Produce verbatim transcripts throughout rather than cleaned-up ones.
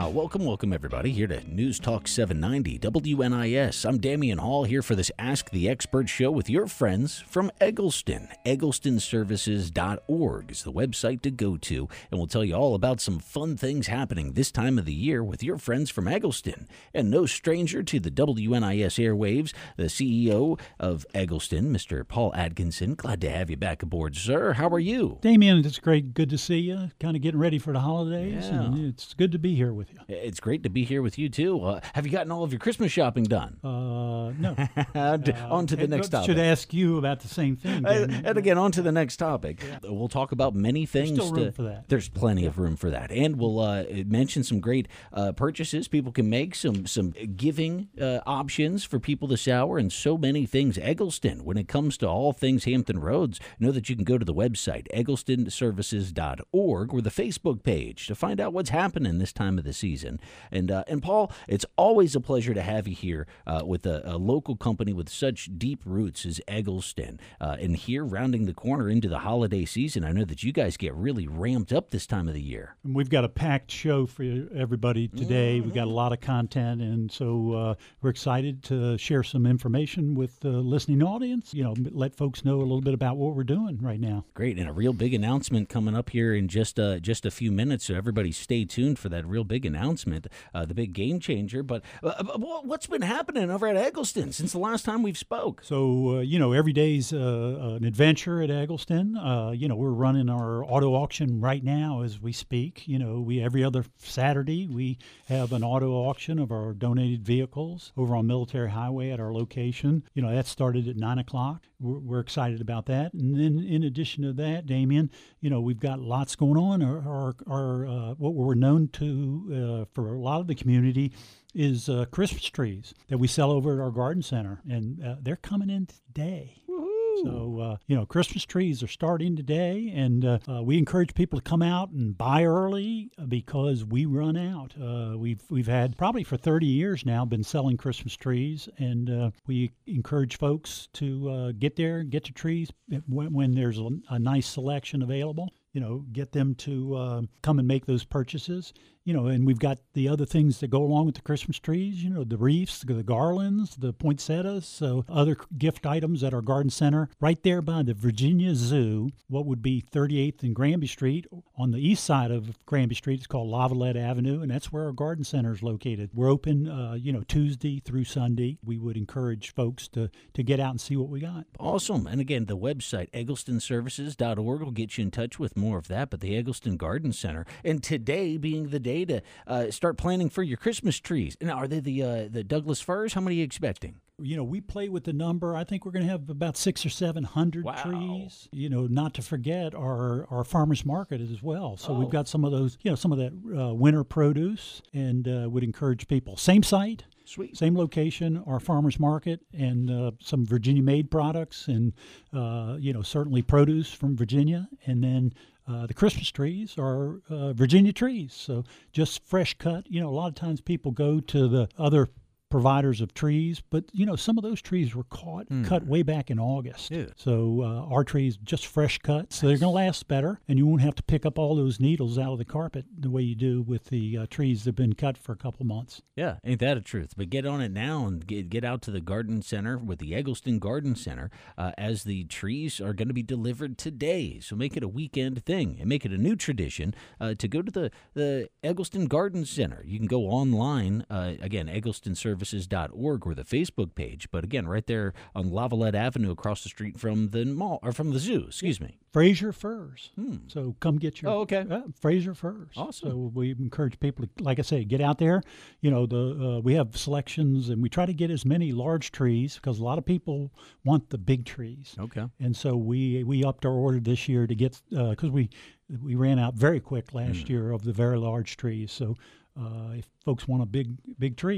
Uh, welcome, welcome, everybody, here to News Talk seven ninety W N I S. I'm Damian Hall here for this Ask the Expert show with your friends from Eggleston. Eggleston Services dot org is the website to go to, and we'll tell you all about some fun things happening this time of the year with your friends from Eggleston. And no stranger to the W N I S airwaves, the C E O of Eggleston, Mister Paul Atkinson. Glad to have you back aboard, sir. How are you? Damian, it's great. Good to see you. Kind of getting ready for the holidays, Yeah. and it's good to be here with you. It's great to be here with you, too. Uh, have you gotten all of your Christmas shopping done? Uh, no. on to, Uh, on to the and next I topic. should ask you about the same thing. Uh, Damian. and again, on to the next topic. Yeah. We'll talk about many things. There's still room to- for that. There's plenty of room for that. And we'll uh, mention some great uh, purchases people can make, some some giving uh, options for people this hour, and so many things. Eggleston, when it comes to all things Hampton Roads, know that you can go to the website, Eggleston Services dot org, or the Facebook page to find out what's happening this time of the season. And, uh, and Paul, it's always a pleasure to have you here uh, with a, a local company with such deep roots as Eggleston. Uh, and here, rounding the corner into the holiday season, I know that you guys get really ramped up this time of the year. And we've got a packed show for everybody today. Mm-hmm. We've got a lot of content, and so uh, we're excited to share some information with the listening audience. You know, let folks know a little bit about what we're doing right now. Great, and a real big announcement coming up here in just uh, just a few minutes, so everybody stay tuned for that real big announcement, uh, the big game changer. But uh, what's been happening over at Eggleston since the last time we've spoke? So, uh, you know, every day's uh, an adventure at Eggleston. Uh, you know, we're running our auto auction right now as we speak. You know, we every other Saturday we have an auto auction of our donated vehicles over on Military Highway at our location. You know, that started at nine o'clock. We're, we're excited about that. And then in addition to that, Damien, you know, we've got lots going on. Our, our, our uh, what we're known to uh, for a lot of the community is uh, Christmas trees that we sell over at our garden center, and uh, they're coming in today. So, uh, you know, Christmas trees are starting today, and uh, uh, we encourage people to come out and buy early because we run out. Uh, we've we've had probably for thirty years now been selling Christmas trees, and uh, we encourage folks to uh, get there, get your trees when, when there's a, a nice selection available. You know, get them to uh, come and make those purchases. You know, and we've got the other things that go along with the Christmas trees, you know, the wreaths, the garlands, the poinsettias, so other gift items at our garden center right there by the Virginia Zoo, what would be thirty-eighth and Granby Street. On the east side of Granby Street, it's called Lavalette Avenue, and that's where our garden center is located. We're open, uh, you know, Tuesday through Sunday. We would encourage folks to, to get out and see what we got. Awesome. And again, the website, Eggleston Services dot org, will get you in touch with more of that, but the Eggleston Garden Center, and today being the day to uh, start planning for your Christmas trees. Now, are they the uh, the Douglas firs? How many are you expecting? You know, we play with the number. I think we're going to have about six or seven hundred Wow. trees. You know, not to forget our, our farmers market as well. So Oh. we've got some of those, you know, some of that uh, winter produce, and uh, would encourage people. Same site, Sweet. same location, our farmers market, and uh, some Virginia-made products, and uh, you know, certainly produce from Virginia, and then. Uh, the Christmas trees are uh, Virginia trees, so just fresh cut. You know, a lot of times people go to the other providers of trees, but you know, some of those trees were caught Mm. cut way back in August. Yeah. So uh, our trees just fresh cut, so they're going to last better, and you won't have to pick up all those needles out of the carpet the way you do with the uh, trees that have been cut for a couple months. Yeah, ain't that a truth? But get on it now and get get out to the garden center with the Eggleston Garden Center uh, as the trees are going to be delivered today. So make it a weekend thing and make it a new tradition uh, to go to the, the Eggleston Garden Center. You can go online, uh, again, Eggleston Services dot org or the Facebook page. But again, right there on Lavalette Avenue across the street from the mall, or from the zoo, excuse me. Fraser Furs. Hmm. So come get your Oh, okay. uh, Fraser Furs. Awesome. So we encourage people to, like I say, get out there. You know, the uh, we have selections, and we try to get as many large trees because a lot of people want the big trees. Okay. And so we we upped our order this year to get because we we ran out very quick last Mm. year of the very large trees. So uh, if folks want a big big tree,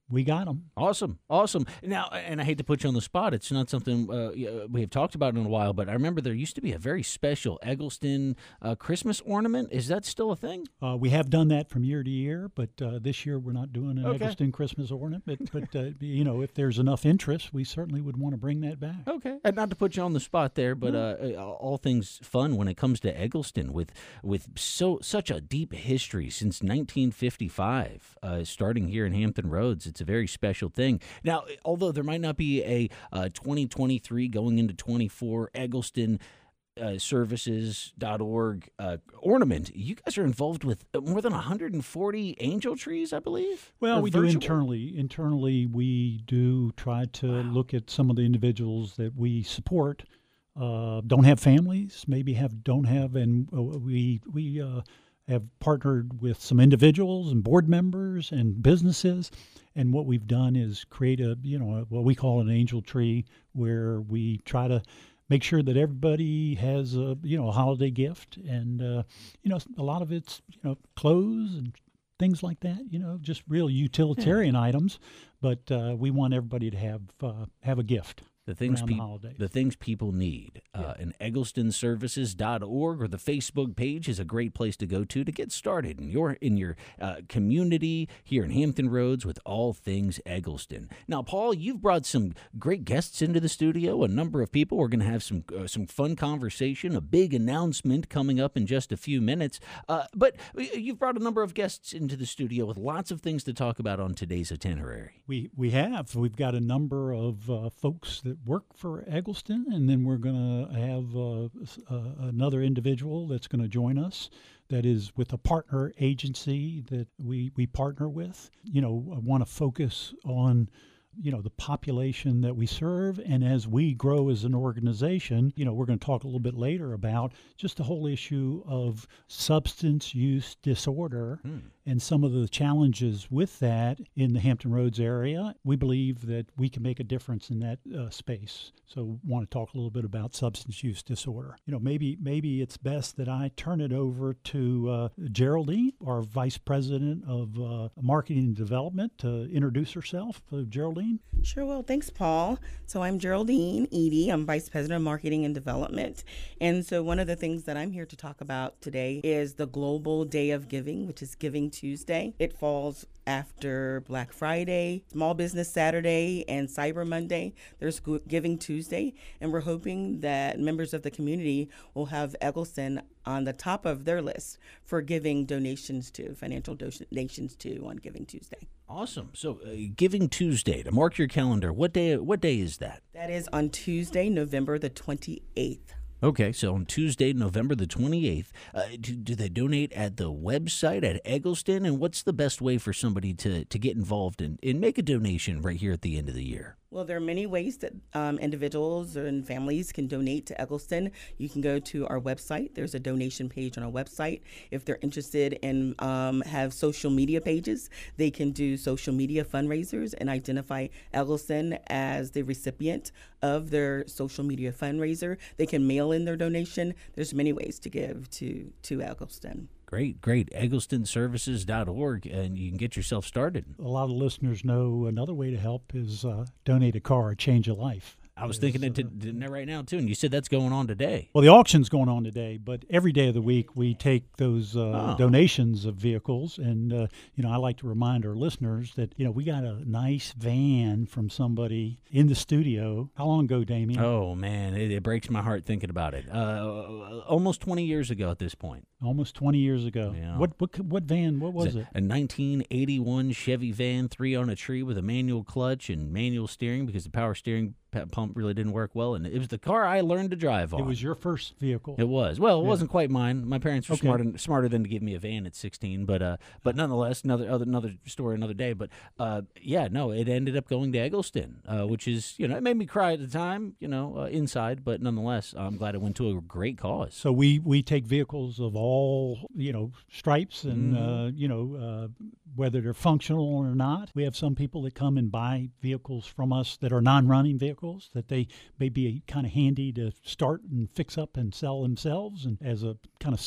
we got them. Awesome, awesome. Now, and I hate to put you on the spot. It's not something uh, we have talked about in a while, but I remember there used to be a very special Eggleston uh, Christmas ornament. Is that still a thing? Uh, we have done that from year to year, but uh, this year we're not doing an Okay. Eggleston Christmas ornament. But, but uh, you know, if there's enough interest, we certainly would want to bring that back. Okay, and not to put you on the spot there, but uh, all things fun when it comes to Eggleston, with with so such a deep history since nineteen fifty-five, uh, starting here in Hampton Roads. It's a very special thing. Now, although there might not be a uh, twenty twenty-three going into twenty-four Eggleston uh, services dot org uh, ornament, you guys are involved with more than one hundred forty angel trees, I believe? Well, Or we virtual? do internally. Internally, we do try to Wow. look at some of the individuals that we support. Uh, don't have families, maybe have don't have, and uh, we we uh, have partnered with some individuals and board members and businesses. And what we've done is create a you know what we call an angel tree, where we try to make sure that everybody has a you know a holiday gift, and uh, you know a lot of it's you know clothes and things like that, you know, just real utilitarian items. But uh, we want everybody to have uh, have a gift. The things, around the peop- holidays. the things people need. Uh, and Eggleston Services dot org or the Facebook page is a great place to go to to get started in your in your uh, community here in Hampton Roads with all things Eggleston. Now, Paul, you've brought some great guests into the studio, a number of people. We're going to have some uh, some fun conversation, a big announcement coming up in just a few minutes. Uh, but you've brought a number of guests into the studio with lots of things to talk about on today's itinerary. We we have. We've got a number of uh, folks that work for Eggleston, and then we're going to have uh, uh, another individual that's going to join us that is with a partner agency that we, we partner with. You know, I want to focus on you know the population that we serve, and as we grow as an organization, you know we're going to talk a little bit later about just the whole issue of substance use disorder Hmm. and some of the challenges with that in the Hampton Roads area. We believe that we can make a difference in that uh, space. So want to talk a little bit about substance use disorder. You know, maybe maybe it's best that I turn it over to uh, Geraldine, our Vice President of uh, Marketing and Development, to introduce herself. Uh, Geraldine? Sure will. Thanks, Paul. So I'm Geraldine Edie. I'm Vice President of Marketing and Development. And so one of the things that I'm here to talk about today is the Global Day of Giving, which is Giving Tuesday. It falls after Black Friday, Small Business Saturday, and Cyber Monday. There's Giving Tuesday, and we're hoping that members of the community will have Eggleston on the top of their list for giving donations to, financial donations to on Giving Tuesday. Awesome. So, uh, Giving Tuesday, to mark your calendar. What day? What day is that? That is on Tuesday, November the twenty-eighth. Okay, so on Tuesday, November the twenty-eighth, uh, do, do they donate at the website at Eggleston? And what's the best way for somebody to, to get involved and, and make a donation right here at the end of the year? Well, there are many ways that um, individuals and families can donate to Eggleston. You can go to our website. There's a donation page on our website. If they're interested in um, have social media pages, they can do social media fundraisers and identify Eggleston as the recipient of their social media fundraiser. They can mail in their donation. There's many ways to give to, to Eggleston. Great, great. Eggleston Services dot org, and you can get yourself started. A lot of listeners know another way to help is uh, donate a car, change a life. I was thinking it to, right now, too, and you said that's going on today. Well, the auction's going on today, but every day of the week we take those uh, Oh. donations of vehicles. And, uh, you know, I like to remind our listeners that, you know, we got a nice van from somebody in the studio. How long ago, Damien? Oh, man, it, it breaks my heart thinking about it. Uh, almost twenty years ago at this point. Almost twenty years ago. Yeah. What, what what van, what was It's a, it? A nineteen eighty-one Chevy van, three on a tree with a manual clutch and manual steering because the power steering p- pump really didn't work well. And it was the car I learned to drive on. It was your first vehicle. It was. Well, it Yeah. wasn't quite mine. My parents were Okay. smarter smarter than to give me a van at sixteen, but uh, but nonetheless, another other, another story, another day. But uh, yeah, no, it ended up going to Eggleston, uh, which is you know it made me cry at the time, you know, uh, inside, but nonetheless, I'm glad it went to a great cause. So we, we take vehicles of all, you know, stripes and, Mhm. uh, you know, uh, whether they're functional or not. We have some people that come and buy vehicles from us that are non-running vehicles that they may be kind of handy to start and fix up and sell themselves and as a kind of second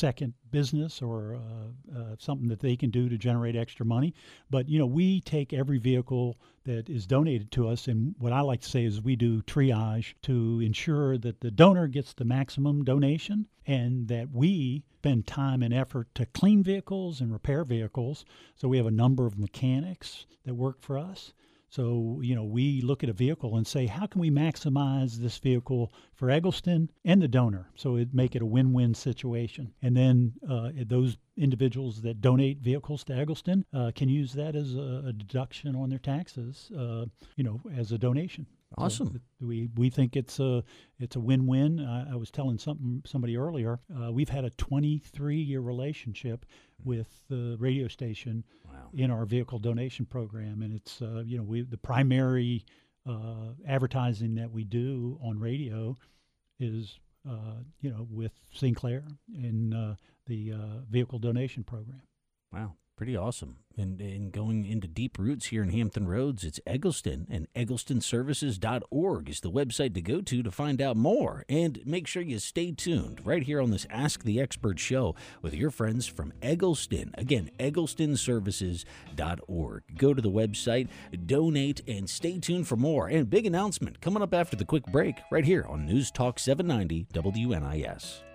business or uh, uh, something that they can do to generate extra money. But, you know, we take every vehicle that is donated to us, and what I like to say is we do triage to ensure that the donor gets the maximum donation and that we spend time and effort to clean vehicles and repair vehicles. So we have a number of mechanics that work for us. So, you know, we look at a vehicle and say, how can we maximize this vehicle for Eggleston and the donor? So it make it a win-win situation. And then uh, those individuals that donate vehicles to Eggleston uh, can use that as a, a deduction on their taxes, uh, you know, as a donation. Awesome. So we we think it's a it's a win-win. I, I was telling something somebody earlier. Uh, we've had a twenty-three year relationship with the radio station Wow. in our vehicle donation program, and it's uh, you know we the primary uh, advertising that we do on radio is uh, you know with Sinclair in uh, the uh, vehicle donation program. Wow. Pretty awesome. And, and going into deep roots here in Hampton Roads, it's Eggleston, and eggleston services dot org is the website to go to to find out more. And make sure you stay tuned right here on this Ask the Expert show with your friends from Eggleston. Again, eggleston services dot org. Go to the website, donate, and stay tuned for more. And big announcement coming up after the quick break right here on News Talk seven ninety W N I S.